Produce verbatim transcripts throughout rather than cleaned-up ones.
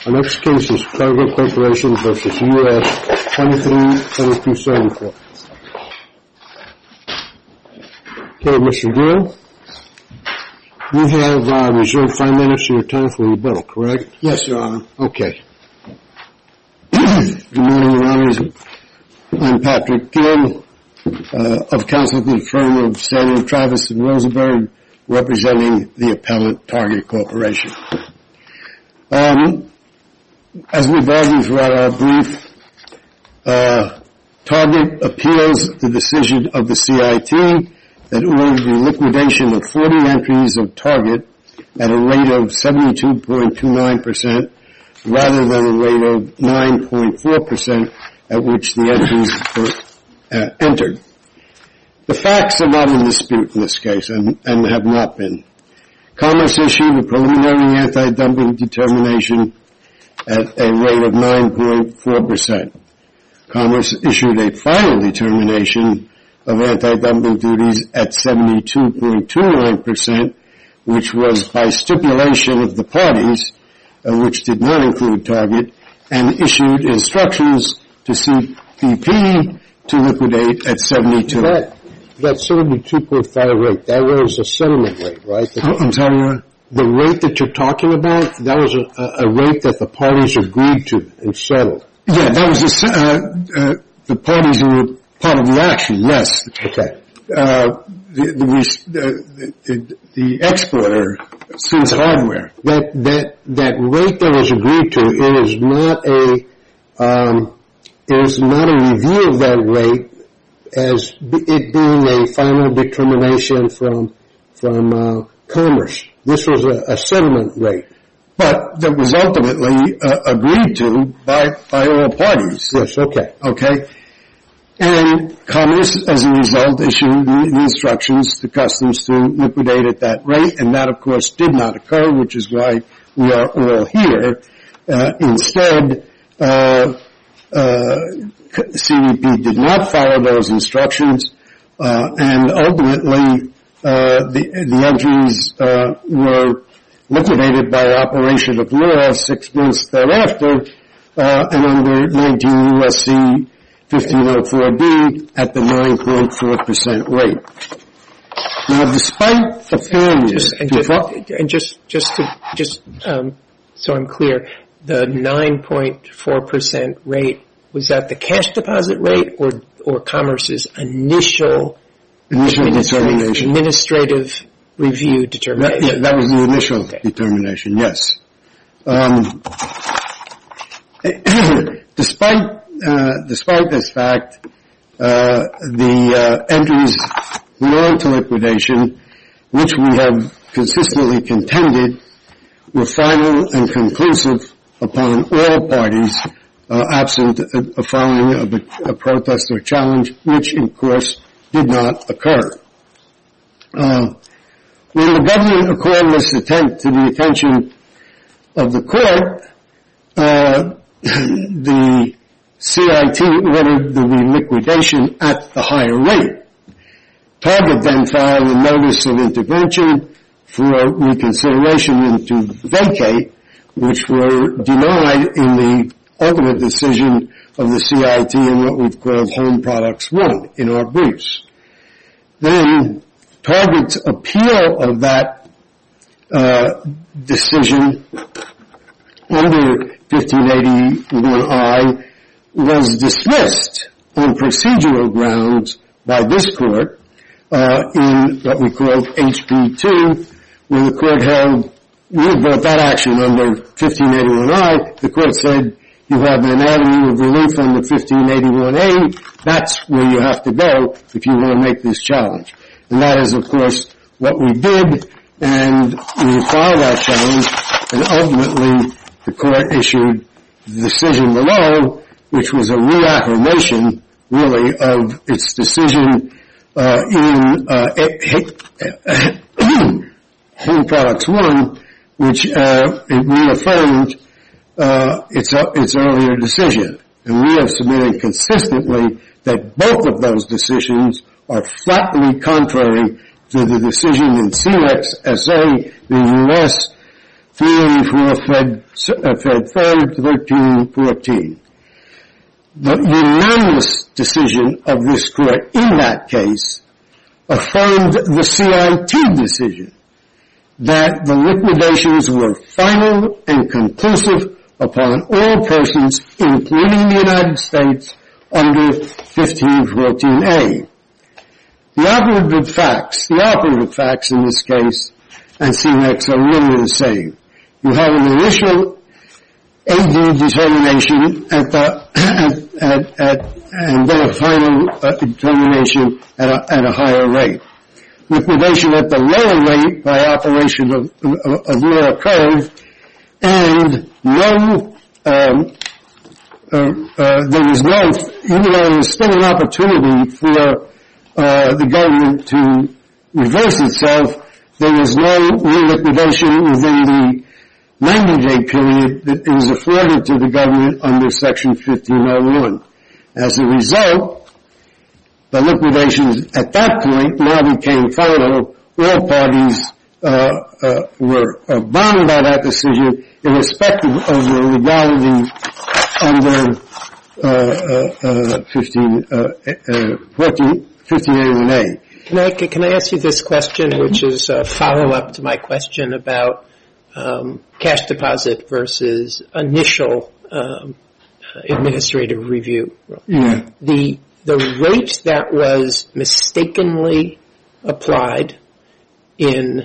Our next case is Target Corporation versus U S twenty-three twenty-two seventy-four. Okay, Mister Gill, you have uh, reserved five minutes of your time for rebuttal, correct? Yes, Your Honor. Okay. Good morning, Your Honors. I'm Patrick Gill, uh, of counsel to the firm of Samuel Travis and Rosenberg, representing the appellant Target Corporation. Um, as we've argued throughout our brief, uh, Target appeals the decision of the C I T that ordered the liquidation of forty entries of Target at a rate of seventy-two point two nine percent rather than a rate of nine point four percent at which the entries were uh, entered. The facts are not in dispute in this case and, and have not been. Commerce issued a preliminary anti-dumping determination at a rate of nine point four percent. Commerce issued a final determination of anti-dumping duties at seventy-two point two nine percent, which was by stipulation of the parties, uh, which did not include Target, and issued instructions to C P P to liquidate at seventy-two. That, that seventy-two point five rate, that was a settlement rate, right? Oh, I'm sorry, Your Honor? The rate that you're talking about, that was a, a rate that the parties agreed to and settled. Yeah, that was a, uh, uh, the parties who were part of the action, yes. Okay. Uh, the, the, the, the exporter, Sims Hardware. That, that, that rate that was agreed to, it is not a, um, it is not a review of that rate as it being a final determination from, from, uh, Commerce. This was a, a settlement rate. But that was ultimately uh, agreed to by, by all parties. Yes, okay. Okay. And Commerce, as a result, issued the instructions to Customs to liquidate at that rate, and that, of course, did not occur, which is why we are all here. Uh, instead, uh, uh, C B P did not follow those instructions, uh, and ultimately, uh, the, the entries, uh, were liquidated by operation of law six months thereafter, uh, and under nineteen U S C fifteen oh four D at the nine point four percent rate. Now, despite the failures, and just, and just, just to, just, um, so I'm clear, the nine point four percent rate, was that the cash deposit rate or, or Commerce's initial, initial administrative, determination? Administrative review determination? That, yeah, that was the initial okay. determination, yes. Um, despite Uh, despite this fact, uh, the uh, entries belong to liquidation, which we have consistently contended were final and conclusive upon all parties, uh, absent a, a filing of a, a protest or challenge, which, of course, did not occur. Uh, when the government accorded this attempt to the attention of the court, uh, the C I T ordered the liquidation at the higher rate. Target then filed a notice of intervention for reconsideration and to vacate, which were denied in the ultimate decision of the C I T in what we've called Home Products one in our briefs. Then Target's appeal of that uh, decision under fifteen eighty-one I was dismissed on procedural grounds by this court uh, in what we called H P two, where the court held, we had brought that action under fifteen eighty-one I. The court said, you have an avenue of relief under fifteen eighty-one A. That's where you have to go if you want to make this challenge. And that is, of course, what we did, and we filed that challenge, and ultimately the court issued the decision below, which was a reaffirmation, really, of its decision uh, in uh, Home Products one, which uh, it reaffirmed uh, its, uh, its earlier decision. And we have submitted consistently that both of those decisions are flatly contrary to the decision in C X S A, the U S three eighty-four Fed, uh, Fed third, thirteen fourteen. The unanimous decision of this court in that case affirmed the C I T decision that the liquidations were final and conclusive upon all persons, including the United States, under fifteen fourteen A. The operative facts, the operative facts in this case and C M E X are really the same. You have an initial A D determination at the, at, at, at, and then a final uh, determination at a, at a higher rate. Liquidation at the lower rate by operation of, of, of law occurred, and no, um, uh, uh, there was no, even though there was still an opportunity for uh, the government to reverse itself, there was no reliquidation within the ninety-day period that was afforded to the government under Section fifteen oh one. As a result, the liquidations at that point now became final. All parties uh, uh, were uh, bound by that decision, irrespective of the legality under uh, uh, uh, fifteen, uh, uh, fourteen, fifteen eighty-one A. Can I can I ask you this question, which is a follow-up to my question about um, cash deposit versus initial um, administrative review? Yeah. The the rate that was mistakenly applied in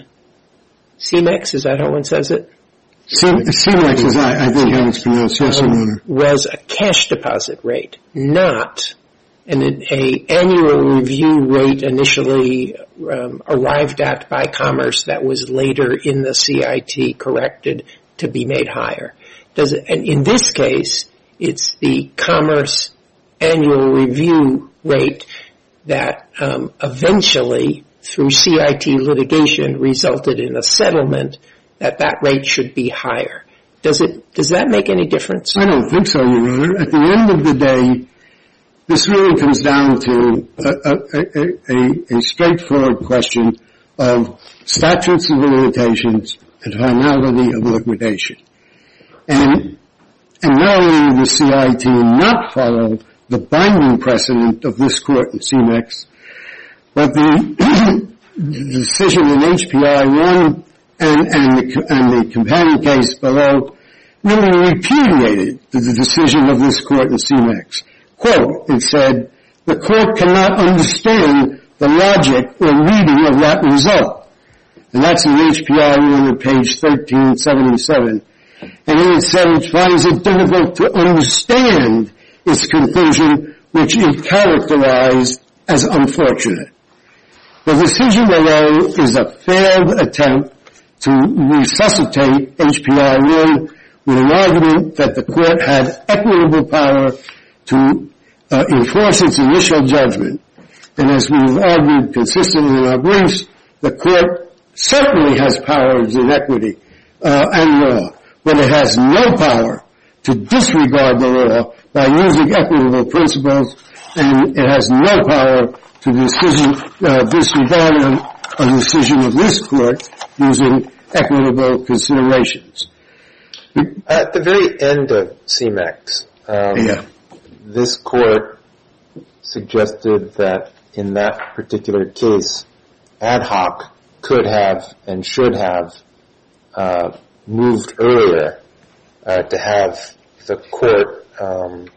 C M E X, is that how one says it? C M E X is, I, I think, how it's pronounced, yes, Your Honor. Was a cash deposit rate, not an a annual review rate initially um, arrived at by Commerce that was later in the C I T corrected to be made higher. Does it, and in this case, it's the Commerce annual review rate that um, eventually, through C I T litigation, resulted in a settlement that that rate should be higher. Does it? Does that make any difference? I don't think so, Your Honor. At the end of the day, this really comes down to a, a, a, a straightforward question of statutes of limitations and finality of liquidation. And, and not only did the C I T not follow the binding precedent of this court in C M E X, but the, the decision in H P I one and, and, the, and the companion case below really repudiated the, the decision of this court in C M E X. Quote, it said, the court cannot understand the logic or reading of that result. And that's in H P I one on page thirteen seventy-seven. And then it said it finds it difficult to understand its conclusion, which it characterized as unfortunate. The decision below is a failed attempt to resuscitate H P I one with an argument that the court had equitable power to uh, enforce its initial judgment. And as we've argued consistently in our briefs, the court certainly has powers in equity uh, and law, but it has no power to disregard the law by using equitable principles, and it has no power to decision, uh, disregard a, a decision of this court using equitable considerations. At the very end of C M E X, um, yeah. this court suggested that in that particular case, ad hoc could have and should have uh, moved earlier uh, to have the court um,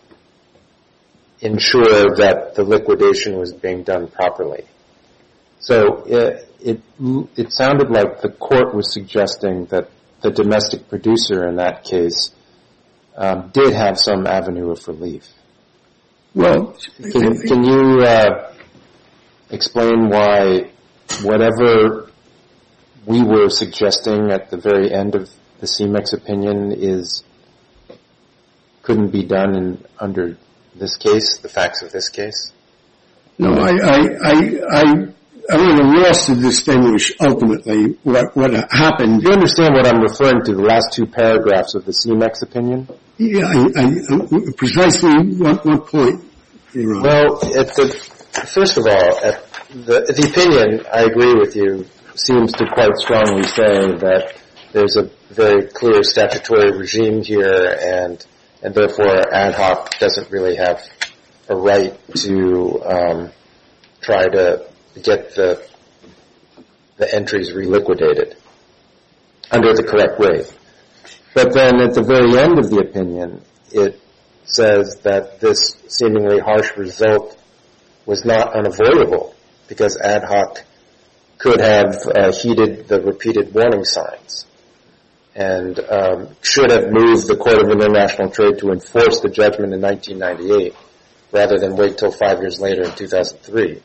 ensure that the liquidation was being done properly. So it, it it sounded like the court was suggesting that the domestic producer in that case um, did have some avenue of relief. Well, can, can you uh, explain why whatever we were suggesting at the very end of the C M E X opinion is couldn't be done in, under this case, the facts of this case? No, I, I, I, I, I'm at a loss to distinguish ultimately what, what happened. Do you understand what I'm referring to, the last two paragraphs of the C M E X opinion? Yeah, I, I, precisely what, what point, Your Honor? Well, at the, first of all, at the, the opinion, I agree with you, seems to quite strongly say that there's a very clear statutory regime here, and and therefore ad hoc doesn't really have a right to um, try to get the the entries reliquidated under the correct rate. But then at the very end of the opinion, it says that this seemingly harsh result was not unavoidable because ad hoc could have uh, heeded the repeated warning signs and um, should have moved the Court of International Trade to enforce the judgment in nineteen ninety-eight rather than wait till five years later in two thousand three.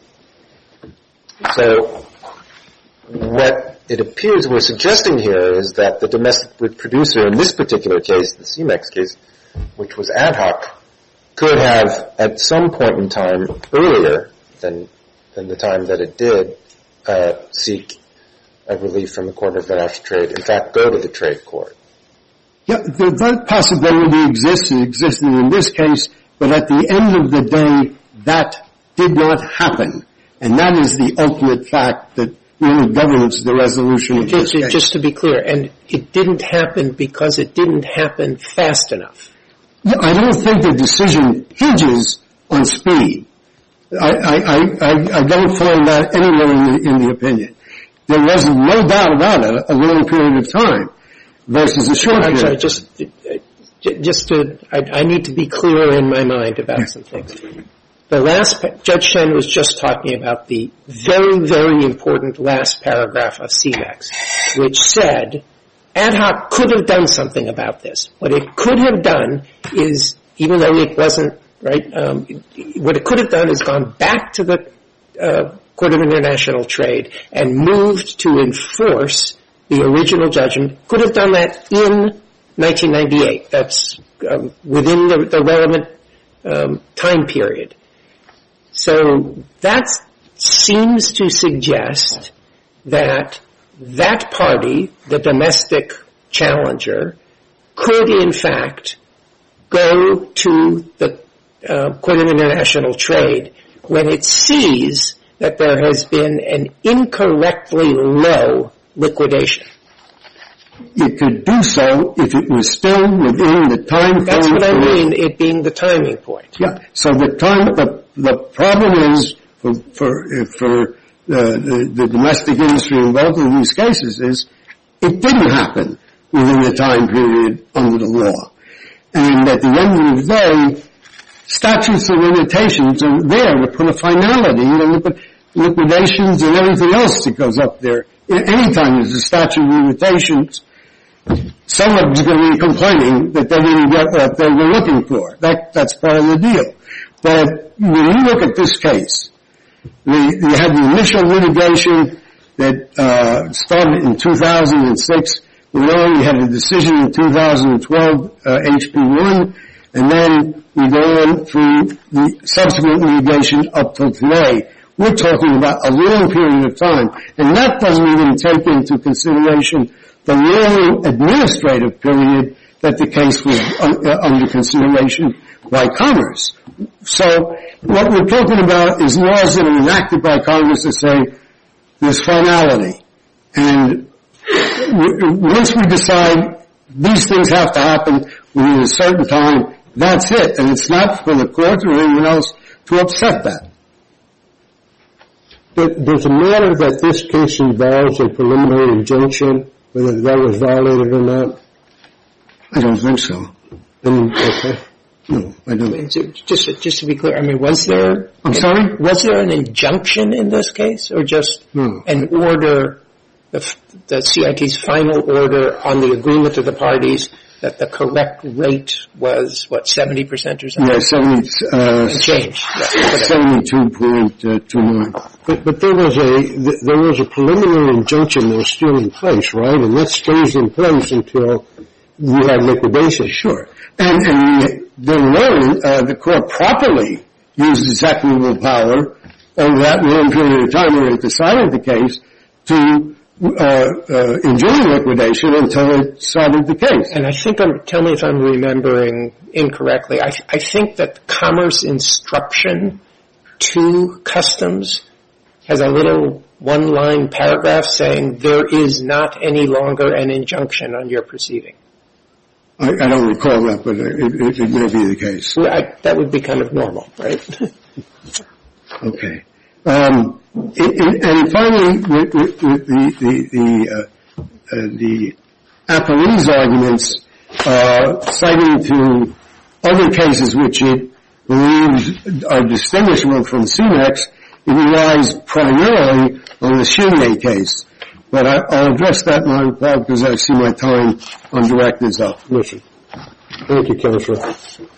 So what it appears we're suggesting here is that the domestic producer in this particular case, the C MEX case, which was ad hoc, could have at some point in time earlier than than the time that it did uh, seek a relief from the Court of International Trade, in fact, go to the trade court. Yeah, the, that possibility exists, it existed in this case, but at the end of the day, that did not happen. And that is the ultimate fact that really governs the resolution of this just, case. Just to be clear, and it didn't happen because it didn't happen fast enough. Yeah, I don't think the decision hinges on speed. I, I, I, I don't find that anywhere in the, in the opinion. There was no doubt about it, a long period of time versus a short I'm period. sorry, just, just to, I, I need to be clear in my mind about some things. The last, Judge Shen was just talking about the very, very important last paragraph of C MEX, which said ad hoc could have done something about this. What it could have done is, even though it wasn't, right, um, what it could have done is gone back to the uh, Court of International Trade and moved to enforce the original judgment. Could have done that in nineteen ninety-eight. That's um, within the, the relevant um, time period. So that seems to suggest that that party, the domestic challenger, could in fact go to the uh, Court of International Trade when it sees that there has been an incorrectly low liquidation. It could do so if it was still within the time frame. That's what I mean, it being the timing point. Yeah. So the time, the, the problem is for, for, for uh, the, the domestic industry involved in these cases is it didn't happen within the time period under the law. And at the end of the day, statutes of limitations are there to put a finality, you know, liquidations and everything else that goes up there. Anytime there's a statute of limitations, someone's going to be complaining that they didn't get what they were looking for. That, that's part of the deal. But when you look at this case, we, you had the initial litigation that uh, started in two thousand six. We know we had a decision in two thousand twelve, uh, H P one, and then we go on through the subsequent litigation up till today. We're talking about a long period of time, and that doesn't even take into consideration the long administrative period that the case was un- uh, under consideration by Congress. So what we're talking about is laws that are enacted by Congress that say there's finality. And w- once we decide these things have to happen within a certain time, that's it. And it's not for the court or anyone else to upset that. Does it matter that this case involves a preliminary injunction, whether that was violated or not? I don't think so. Um, okay. No, I don't. Just, just to be clear, I mean, was there... I'm sorry? Was there an injunction in this case, or just no. an order, the, the C I T's final order on the agreement of the parties that the correct rate was, what, seventy percent or something? Yeah, seventy, uh, and change. Yeah, seventy-two point two nine. But, but there was a there was a preliminary injunction that was still in place, right? And that stays in place until you have liquidation. Sure. And, and the loan, uh, the court properly used its equitable power over that long period of time when it decided the case to uh, uh, enjoy liquidation until it decided the case. And I think I'm, tell me if I'm remembering incorrectly, I, I think that commerce instruction to customs has a little one-line paragraph saying there is not any longer an injunction on your proceeding. I, I don't recall that, but it, it, it may be the case. Well, I, that would be kind of normal, right? Okay. Um, it, it, and finally, with, with, with the the the, uh, uh, the appellee's arguments, uh, citing to other cases which it believes are distinguishable from C MEX, it relies primarily on the Shinye case. But I, I'll address that in my reply because I see my time on direct is up. Listen. Thank you, Counselor.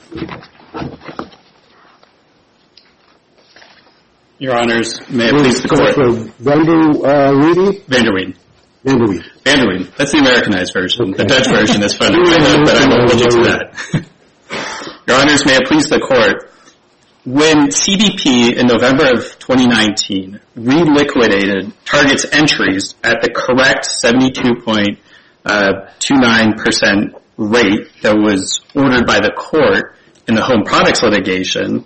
Your Honors, may it please the Court. Vander uh, Weedy? Vanderween. Vanderween. Vanderween. That's the Americanized version. Okay. The Dutch version is funny, but I won't hold you to that. Your Honors, may it please the Court. When C B P in November of twenty nineteen reliquidated Target's entries at the correct seventy-two point two nine percent rate that was ordered by the court in the home products litigation,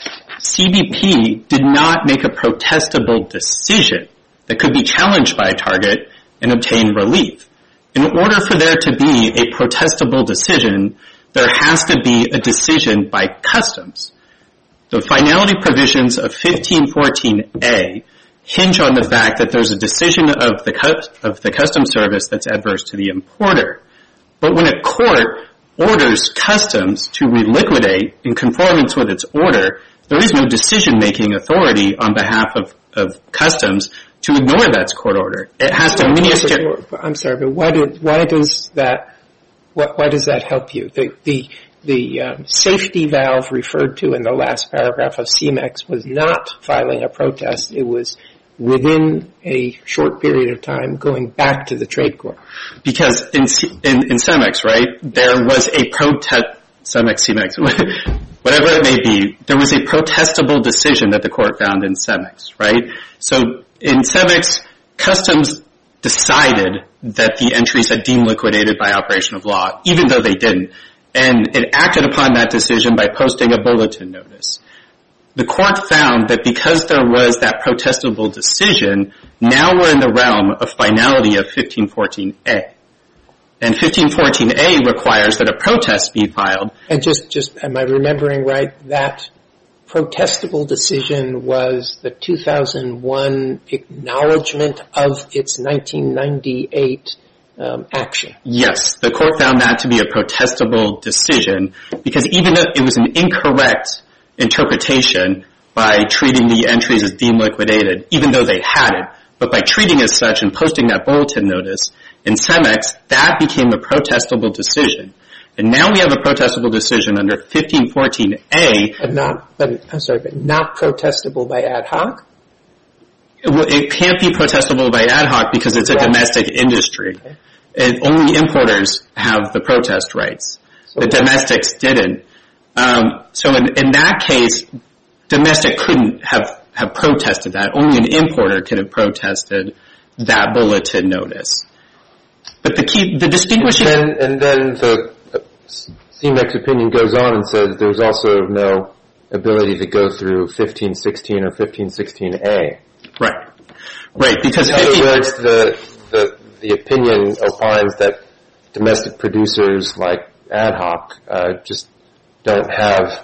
C B P did not make a protestable decision that could be challenged by Target and obtain relief. In order for there to be a protestable decision, there has to be a decision by Customs. The finality provisions of fifteen fourteen A hinge on the fact that there's a decision of the of the Customs Service that's adverse to the importer. But when a court orders Customs to reliquidate in conformance with its order, there is no decision-making authority on behalf of, of Customs to ignore that court order. It has to minister. I'm sorry, but why do, why does that why, why does that help you? The the the um, safety valve referred to in the last paragraph of C MEX was not filing a protest. It was within a short period of time going back to the trade court. Because in in, in CEMEX, right, there was a protest. CEMEX, C MEX, whatever it may be, there was a protestable decision that the court found in CEMEX, right? So in CEMEX, Customs decided that the entries had deemed liquidated by operation of law, even though they didn't. And it acted upon that decision by posting a bulletin notice. The court found that because there was that protestable decision, now we're in the realm of finality of fifteen fourteen A. And fifteen fourteen A requires that a protest be filed. And just, just, am I remembering right, that protestable decision was the two thousand one acknowledgement of its nineteen ninety-eight um, action? Yes, the court found that to be a protestable decision because even though it was an incorrect interpretation by treating the entries as deemed liquidated, even though they had it, but by treating as such and posting that bulletin notice, in CEMEX, that became a protestable decision. And now we have a protestable decision under fifteen fourteen A. But not, but, I'm sorry, but not protestable by ad hoc? Well, it can't be protestable by ad hoc because it's a right. domestic industry. Okay. And only importers have the protest rights. So the domestics didn't. Um, so in, in that case, domestic couldn't have, have protested that. Only an importer could have protested that bulletin notice. But the key, the distinguishing... And then, and then the C MEX opinion goes on and says there's also no ability to go through fifteen sixteen or fifteen sixteen A. Right. Right, because... In other words, the, the, the opinion opines that domestic producers like ad hoc uh, just don't have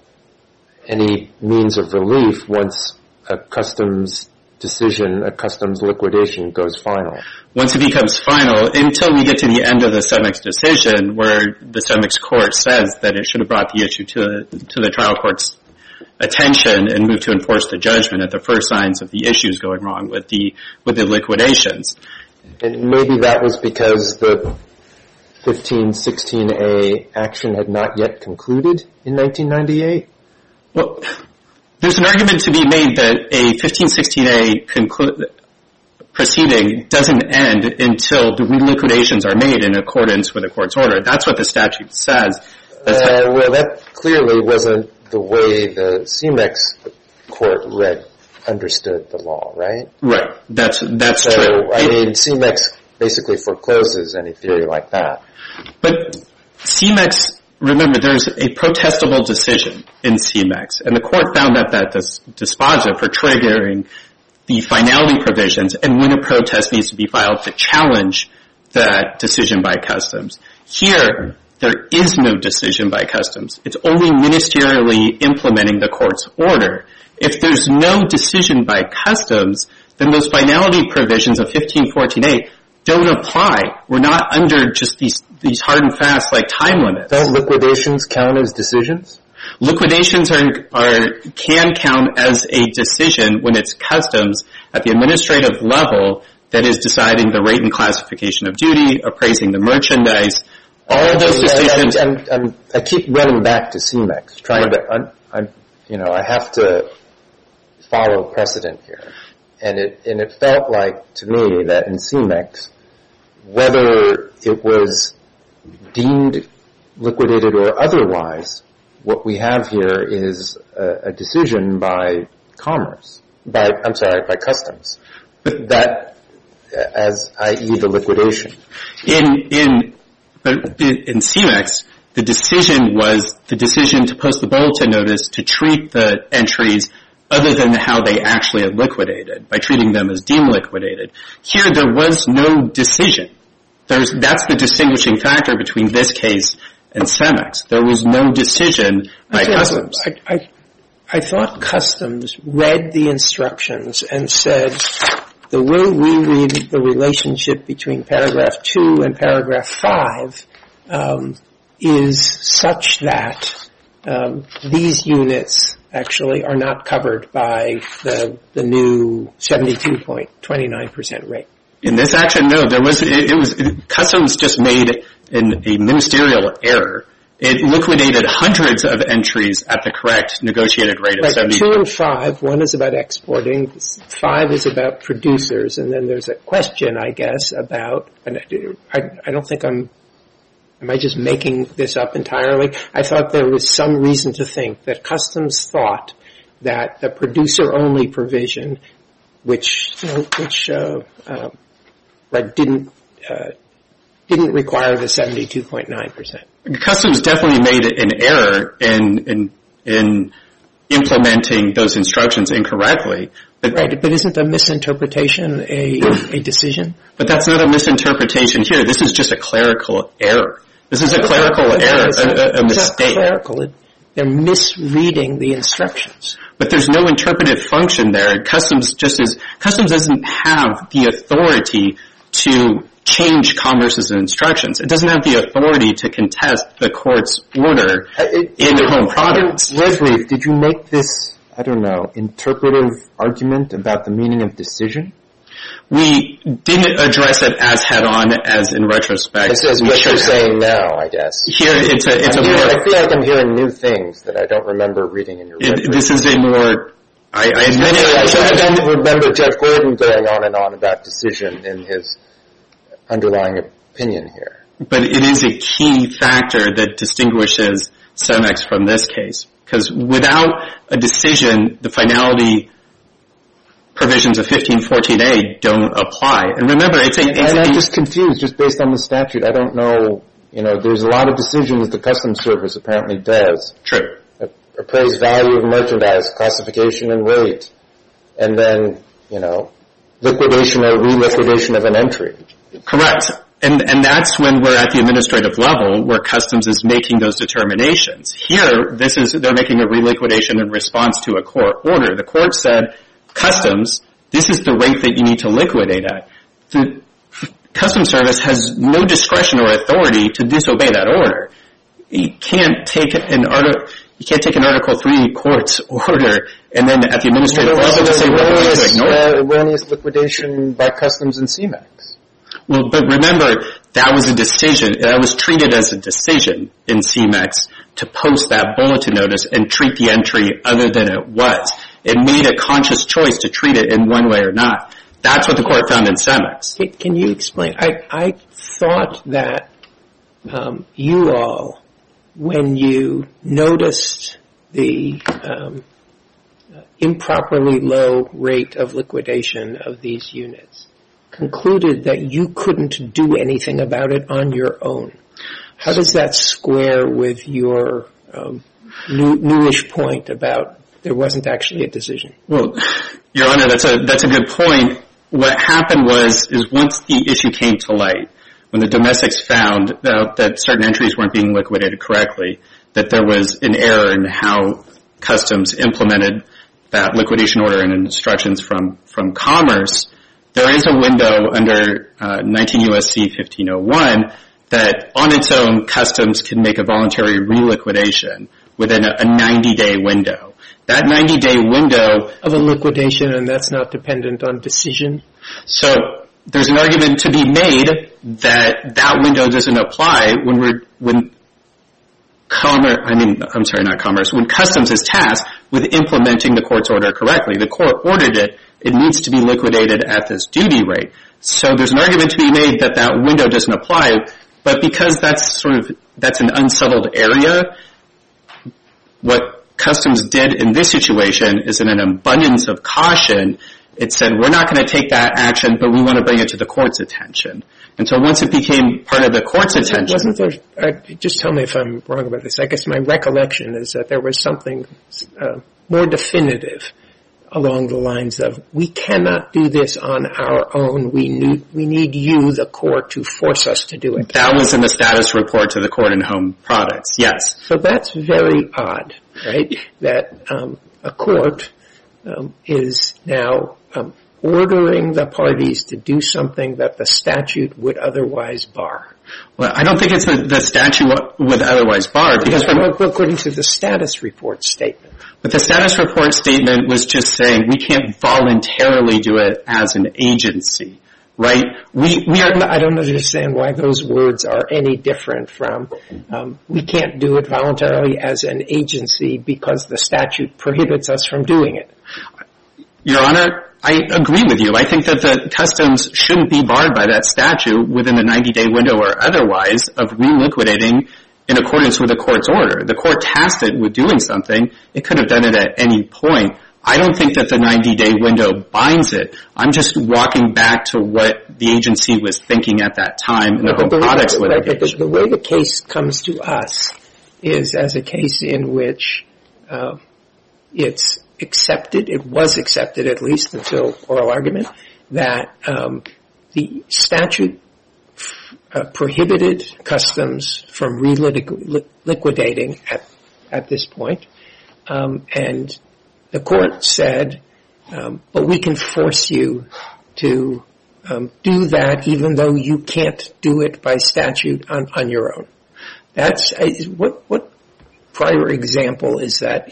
any means of relief once a customs decision, a customs liquidation goes final. Once it becomes final, until we get to the end of the CEMEX decision where the CEMEX court says that it should have brought the issue to, to the trial court's attention and moved to enforce the judgment at the first signs of the issues going wrong with the, with the liquidations. And maybe that was because the fifteen sixteen A action had not yet concluded in nineteen ninety-eight? Well, there's an argument to be made that a fifteen sixteen A conclu- proceeding doesn't end until the reliquidations are made in accordance with the court's order. That's what the statute says. Uh, well, that clearly wasn't the way the CEMEX court read, understood the law, right? Right. That's that's so, true. I mean, CEMEX basically forecloses any theory like that. But CEMEX, remember, there's a protestable decision in CEMEX, and the court found that that dis- dispositive for triggering the finality provisions and when a protest needs to be filed to challenge that decision by Customs. Here, there is no decision by Customs. It's only ministerially implementing the court's order. If there's no decision by Customs, then those finality provisions of fifteen fourteen A don't apply. We're not under just these these hard and fast like time limits. Don't liquidations count as decisions? Liquidations are, are can count as a decision when it's Customs at the administrative level that is deciding the rate and classification of duty, appraising the merchandise. All of those decisions. I'm, I'm, I'm, I keep running back to C MEX, trying to. I'm, I'm, you know, I have to follow precedent here, and it and it felt like to me that in C MEX, whether it was deemed liquidated or otherwise, what we have here is a, a decision by Commerce, by I'm sorry, by Customs, that as that is the liquidation. In in but in C MEX, the decision was the decision to post the bulletin notice to treat the entries other than how they actually had liquidated, by treating them as deemed liquidated. Here, there was no decision. There's, that's the distinguishing factor between this case and CEMEX. There was no decision by I Customs. I, I, I thought Customs read the instructions and said, the way we read the relationship between paragraph two and paragraph five um, is such that um, these units actually are not covered by the the new seventy-two point two nine percent rate. In this action, no, there was, it, it was, it, Customs just made an, a ministerial error. It liquidated hundreds of entries at the correct negotiated rate of right, seventy. Two and five, one is about exporting, five is about producers, and then there's a question, I guess, about, and I, I don't think I'm, am I just making this up entirely? I thought there was some reason to think that Customs thought that the producer-only provision, which, you know, which, uh, uh, right, didn't, uh, didn't require the seventy-two point nine percent. Customs definitely made an error in, in, in implementing those instructions incorrectly. But, right, but isn't a misinterpretation a, a decision? But that's not a misinterpretation here. This is just a clerical error. This is a clerical error, It's not, a, a, a it's mistake. not clerical. They're misreading the instructions. But there's no interpretive function there. Customs just is, Customs doesn't have the authority to change Commerce's instructions. It doesn't have the authority to contest the court's order it, in it, home products. Red Brief, did you make this, I don't know, interpretive argument about the meaning of decision? We didn't address it as head-on as in retrospect. This is we what you're have. saying now, I guess. Here, it's a, it's I'm a hearing, more, I feel like I'm hearing new things that I don't remember reading in your Red it, Brief. this is a more, I, I admit it. I don't remember Jeff Gordon going on and on about decision in his underlying opinion here. But it is a key factor that distinguishes CEMEX from this case. Because without a decision, the finality provisions of fifteen fourteen A don't apply. And remember, it's a... It's and I'm a, just confused just based on the statute. I don't know, you know, there's a lot of decisions the Customs Service apparently does. True. Appraise value of merchandise, classification and rate, and then, you know, liquidation or reliquidation of an entry. Correct. And, and that's when we're at the administrative level where Customs is making those determinations. Here, this is, they're making a reliquidation in response to a court order. The court said, Customs, this is the rate that you need to liquidate at. The Customs Service has no discretion or authority to disobey that order. You can't take an article, you can't take an Article three court's order and then at the administrative well, level to say, well, we're going to ignore it. Erroneous liquidation by Customs and CEMEX. Well, but remember, that was a decision, that was treated as a decision in CEMEX to post that bulletin notice and treat the entry other than it was. It made a conscious choice to treat it in one way or not. That's what the court found in CEMEX. Can you explain? I, I thought that um, you all, when you noticed the um, improperly low rate of liquidation of these units, concluded that you couldn't do anything about it on your own. How does that square with your um, new, newish point about there wasn't actually a decision? Well, Your Honor, that's a that's a good point. What happened was is once the issue came to light, when the domestics found out that certain entries weren't being liquidated correctly, that there was an error in how Customs implemented that liquidation order and instructions from, from Commerce, there is a window under uh, nineteen U S C fifteen oh one that on its own Customs can make a voluntary reliquidation within a ninety-day window. That ninety-day window of a liquidation, and that's not dependent on decision. So there's an argument to be made that that window doesn't apply when we're when Commerce. I mean, I'm sorry, not Commerce. When Customs is tasked with implementing the court's order correctly, the court ordered it. It needs to be liquidated at this duty rate. So there's an argument to be made that that window doesn't apply. But because that's sort of that's an unsettled area, what Customs did in this situation is in an abundance of caution, it said, we're not going to take that action, but we want to bring it to the court's attention. And so once it became part of the court's attention... Wasn't there, uh, just tell me if I'm wrong about this, I guess my recollection is that there was something uh, more definitive along the lines of, we cannot do this on our own, we need, we need you, the court, to force us to do it. That was in the status report to the court in Home Products, yes. So that's very odd, right, that um, a court um, is now um, ordering the parties to do something that the statute would otherwise bar. Well, I don't think it's the, the statute would otherwise bar, because from, according to the status report statement. But the status report statement was just saying we can't voluntarily do it as an agency, right? We we are. I don't understand why those words are any different from um, we can't do it voluntarily as an agency because the statute prohibits us from doing it. Your Honor, I agree with you. I think that the Customs shouldn't be barred by that statute within the ninety-day window or otherwise of reliquidating in accordance with the court's order. The court tasked it with doing something. It could have done it at any point. I don't think that the ninety-day window binds it. I'm just walking back to what the agency was thinking at that time in the Home Products litigation. The way the case comes to us is as a case in which uh, it's accepted, it was accepted at least until oral argument, that um, the statute uh, prohibited Customs from reliquidating at, at this point. Um, and the court said, um, but we can force you to um, do that even though you can't do it by statute on, on your own. That's, uh, what, what prior example is that?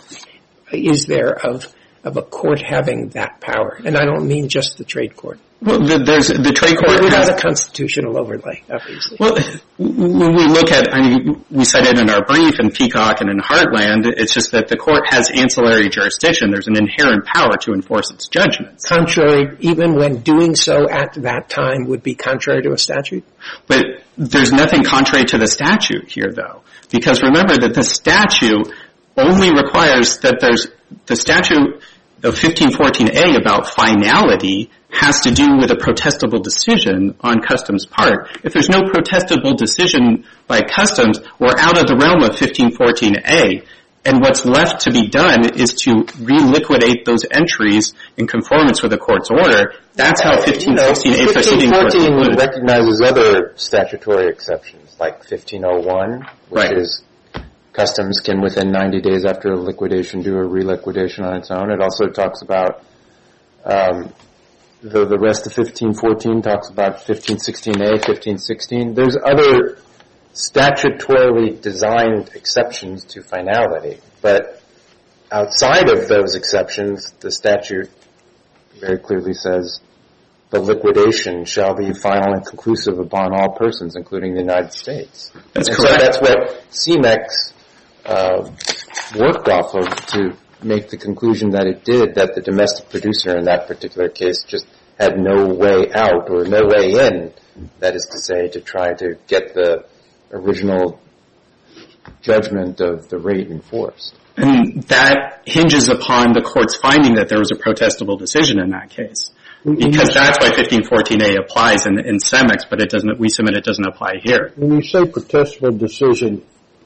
Is there of of a court having that power? And I don't mean just the trade court. Well, the, there's the trade court without a constitutional overlay, obviously. Well, when we look at, I mean, we cited in our brief in Peacock and in Heartland, it's just that the court has ancillary jurisdiction. There's an inherent power to enforce its judgments. Contrary, even when doing so at that time would be contrary to a statute? But there's nothing contrary to the statute here, though, because remember that the statute only requires that there's the statute of fifteen fourteen A about finality has to do with a protestable decision on Customs' part. If there's no protestable decision by Customs, we're out of the realm of fifteen fourteen A, and what's left to be done is to reliquidate those entries in conformance with the court's order. That's how fifteen sixteen A proceedings were concluded. fifteen fourteen recognizes other statutory exceptions, like fifteen oh one, which right. is Customs can, within ninety days after a liquidation, do a reliquidation on its own. It also talks about, um, the, the rest of fifteen fourteen talks about fifteen sixteen A, fifteen sixteen. There's other statutorily designed exceptions to finality, but outside of those exceptions, the statute very clearly says the liquidation shall be final and conclusive upon all persons, including the United States. That's and correct. So that's what C M E X Uh, worked off of to make the conclusion that it did, that the domestic producer in that particular case just had no way out or no way in, that is to say, to try to get the original judgment of the rate enforced. And that hinges upon the court's finding that there was a protestable decision in that case. Because that's why fifteen fourteen A applies in, in C E M E X, but it doesn't, we submit it doesn't apply here. When you say protestable decision,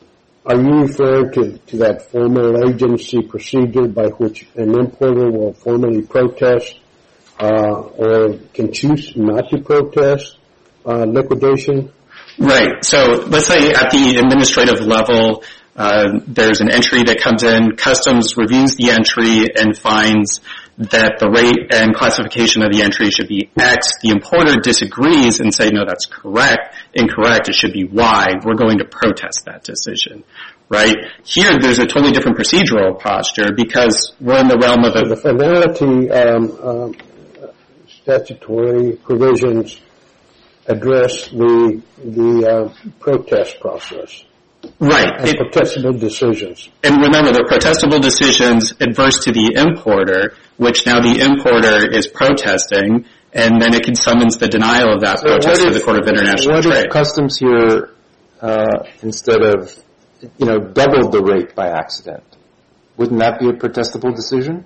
are you referring to, to that formal agency procedure by which an importer will formally protest uh, or can choose not to protest uh, liquidation? Right. So let's say at the administrative level, uh, there's an entry that comes in, Customs reviews the entry and finds that the rate and classification of the entry should be X. The importer disagrees and say, no, that's correct, incorrect, it should be Y. We're going to protest that decision, right? Here, there's a totally different procedural posture because we're in the realm of a... The finality um, um, statutory provisions address the the uh, protest process. Right. And it, protestable decisions. And remember, the protestable decisions adverse to the importer, which now the importer is protesting, and then it can summons the denial of that so protest to the Court of International what Trade. What if Customs here, uh, instead of, you know, doubled the rate by accident? Wouldn't that be a protestable decision?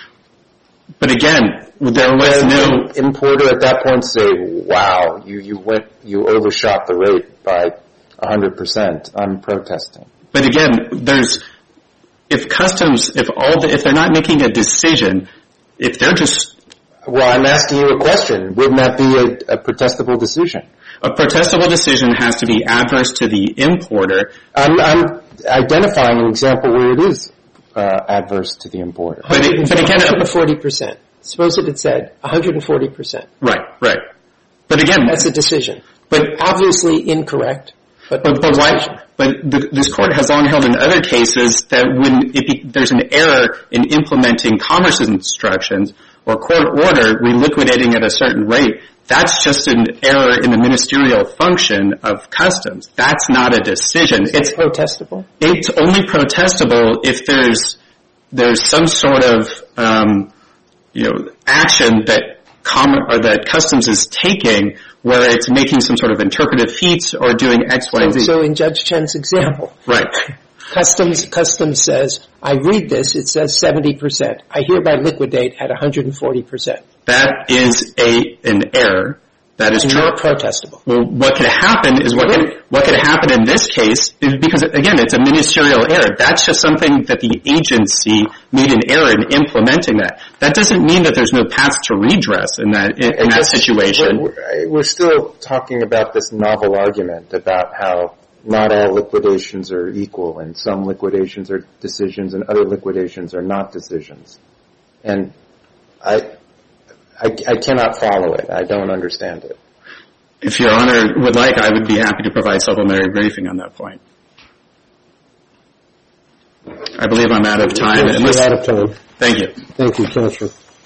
But again, there was no... importer at that point say, wow, you, you went, you overshot the rate by one hundred percent. I'm protesting. But again, there's, if Customs, if all the, if they're not making a decision, if they're just... Well, I'm asking you a question. Wouldn't that be a, a protestable decision? A protestable decision has to be adverse to the importer. I'm, I'm identifying an example where it is uh, adverse to the importer. But, it, but again, up to forty percent. Suppose if it said one hundred forty percent. Right, right. But again... That's a decision. But obviously incorrect. But, but, but why? But the, this court has long held in other cases that when it be, there's an error in implementing commerce's instructions or court order reliquidating at a certain rate, that's just an error in the ministerial function of Customs. That's not a decision. It's, it's protestable. It's only protestable if there's there's some sort of um, you know action that com- or that Customs is taking, where it's making some sort of interpretive feats or doing X, Y, and Z. So, so in Judge Chen's example, right? Customs Customs says, I read this, it says seventy percent. I hereby liquidate at one hundred forty percent. That is a an error. That is and true. Not protestable. Well, what could happen is what could, what could happen in this case is because, again, it's a ministerial error. That's just something that the agency made an error in implementing that. That doesn't mean that there's no path to redress in that in, in that situation. We're, we're still talking about this novel argument about how not all liquidations are equal, and some liquidations are decisions and other liquidations are not decisions. And I, I, I cannot follow it. I don't understand it. If Your Honor would like, I would be happy to provide supplementary briefing on that point. I believe I'm out of time. You're Unless, out of time. Thank you. Thank you, Counselor.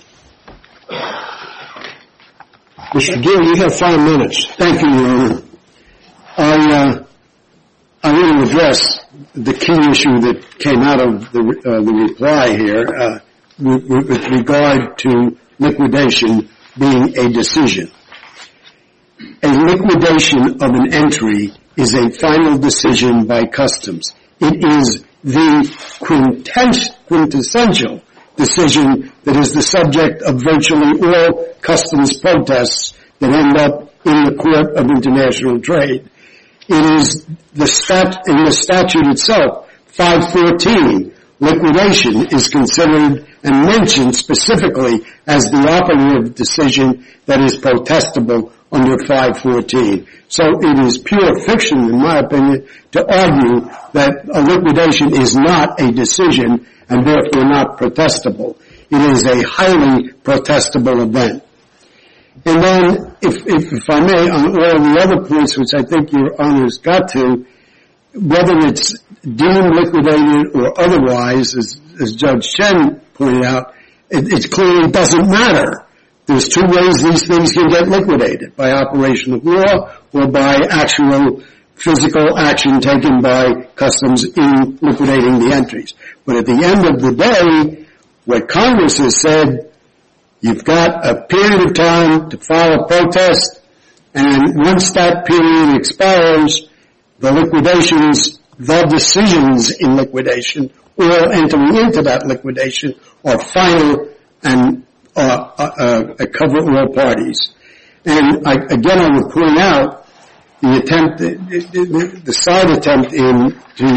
Mister Gill, you have five minutes. Thank you, Your Honor. I, uh, I want to address the key issue that came out of the, uh, the reply here uh, with, with regard to liquidation being a decision. A liquidation of an entry is a final decision by Customs. It is the quintessential decision that is the subject of virtually all Customs protests that end up in the Court of International Trade. It is the stat, in the statute itself, five fourteen, liquidation is considered and mentioned specifically as the operative decision that is protestable under five fourteen. So it is pure fiction, in my opinion, to argue that a liquidation is not a decision and therefore not protestable. It is a highly protestable event. And then, if, if, if I may, on all the other points which I think Your Honor's got to, whether it's deemed liquidated or otherwise, as, as Judge Chen pointed out, it, it clearly doesn't matter. There's two ways these things can get liquidated, by operation of law or by actual physical action taken by Customs in liquidating the entries. But at the end of the day, what Congress has said, you've got a period of time to file a protest, and once that period expires, the liquidations, the decisions in liquidation, or entering into that liquidation, are final and uh, uh, uh, cover all parties. And I, again, I would point out the attempt, the, the, the side attempt in to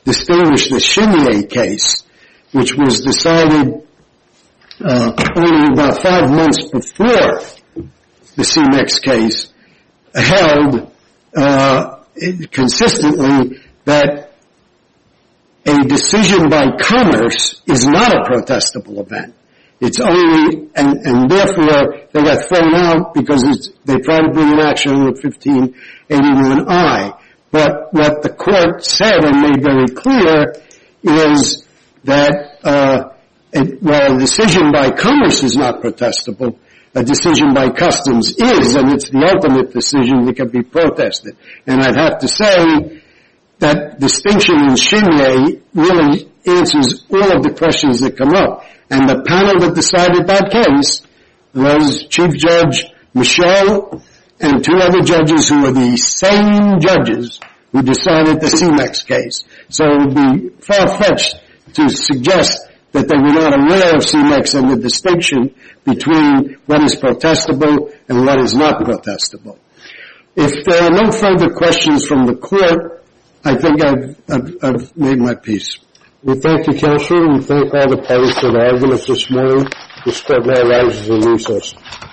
distinguish the Chenier case, which was decided uh, only about five months before the C M E X case, held uh, consistently that a decision by Commerce is not a protestable event. It's only, and, and therefore they got thrown out because it's, they tried to bring an action with fifteen eighty-one I. But what the court said and made very clear is that uh, it, while a decision by Commerce is not protestable, a decision by Customs is, and it's the ultimate decision that can be protested. And I'd have to say that distinction in Chenier really answers all of the questions that come up. And the panel that decided that case was Chief Judge Michel and two other judges who were the same judges who decided the C M E X case. So it would be far-fetched to suggest that they were not aware of C M E X and the distinction between what is protestable and what is not protestable. If there are no further questions from the court, I think I've, I've, I've made my piece. We thank you, Counselor. We thank all the parties for the arguments this morning. This court now rises in recess.